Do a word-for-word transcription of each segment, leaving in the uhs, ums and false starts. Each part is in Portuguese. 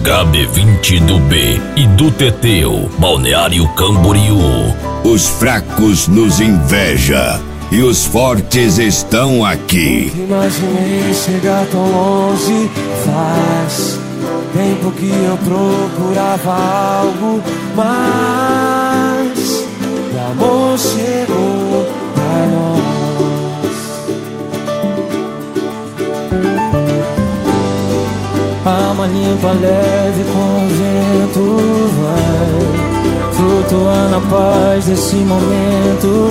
H B vinte do B e do Teteu, Balneário Camboriú. Os fracos nos inveja e os fortes estão aqui. Nunca imaginei chegar tão longe. Faz tempo que eu procurava algo mais. O amor chegou pra nós. Alma limpa, leve, com o vento vai flutuando a paz desse momento.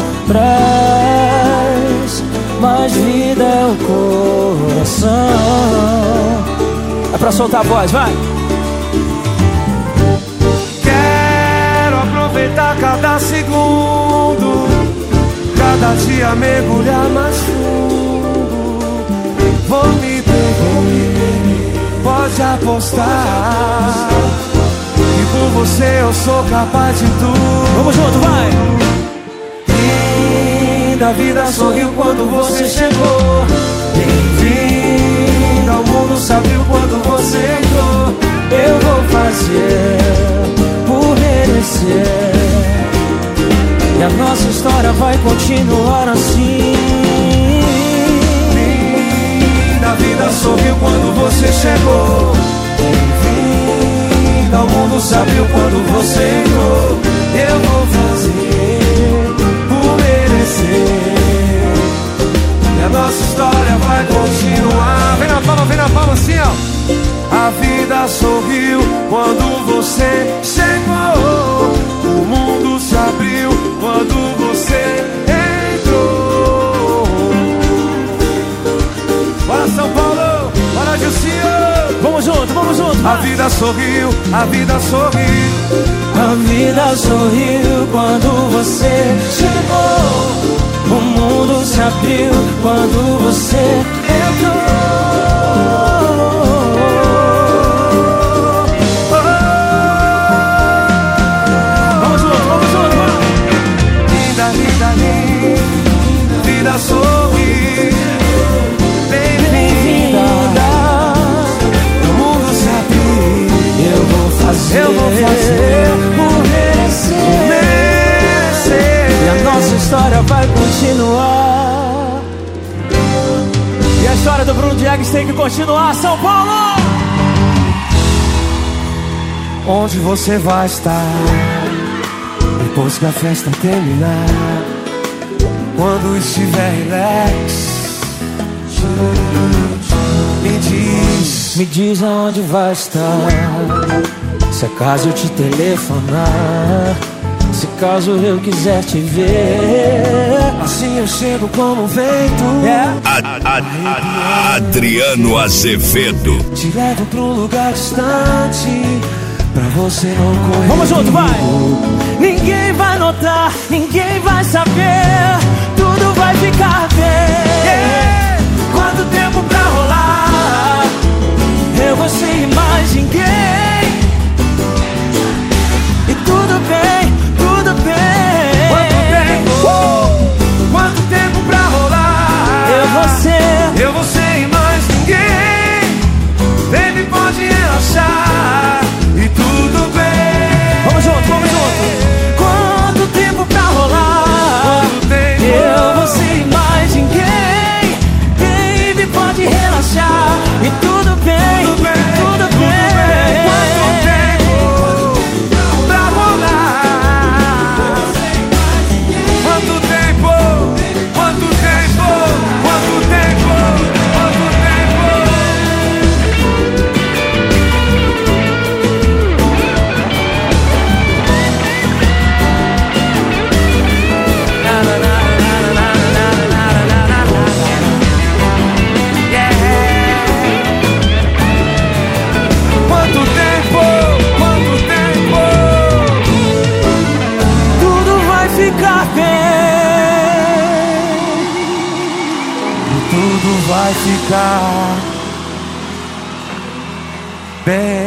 Traz mais vida é o coração. É pra soltar a voz, vai! Quero aproveitar cada segundo, cada dia mergulhar mais fundo. Vou me perder, pode apostar que por você eu sou capaz de tudo. Vamos junto, vai! Linda vida sorriu quando você chegou. Bem-vindo ao mundo, sabe o quando você entrou. Eu vou fazer por merecer, e a nossa história vai continuar assim. A vida sorriu quando você chegou. Bem-vindo ao mundo, sabe o quando você entrou. Eu vou fazer por merecer, e a nossa história vai continuar. Vem na palma, vem na palma assim, ó. A vida sorriu quando você chegou. O mundo se abriu quando você entrou. Bora São Paulo, bora Gilcinho. Vamos junto, vamos junto, vai. A vida sorriu, a vida sorriu. A vida sorriu quando você chegou. O mundo se abriu quando você entrou. Vamos junto, vamos junto, vai. Linda, linda, linda, vida sorriu. Eu vou fazer por merecer, merecer, e a nossa história vai continuar. E a história do Bruno Diegues tem que continuar. São Paulo! Onde você vai estar depois que a festa terminar? Quando estiver relax, me diz, me diz aonde vai estar. Se acaso eu te telefonar, se caso eu quiser te ver, assim eu chego como vento. Yeah. A, a, a, Adriano Azevedo. Te levo pra um lugar distante, pra você não correr. Vamos junto, vai! Ninguém vai notar, ninguém vai saber, tudo vai ficar bem. Yeah. Quanto tempo pra rolar, eu, você e mais ninguém. E tudo bem, tudo bem. Quanto tempo, uh! Quanto tempo pra rolar, eu, você, eu, você e mais ninguém. Baby, pode relaxar, e tudo bem. Vamos junto, vamos junto. Quanto tempo pra rolar, quanto tempo, eu, você e mais ninguém. Baby, pode relaxar, e tudo bem, tudo bem, tudo bem. Quanto tempo vai ficar bem.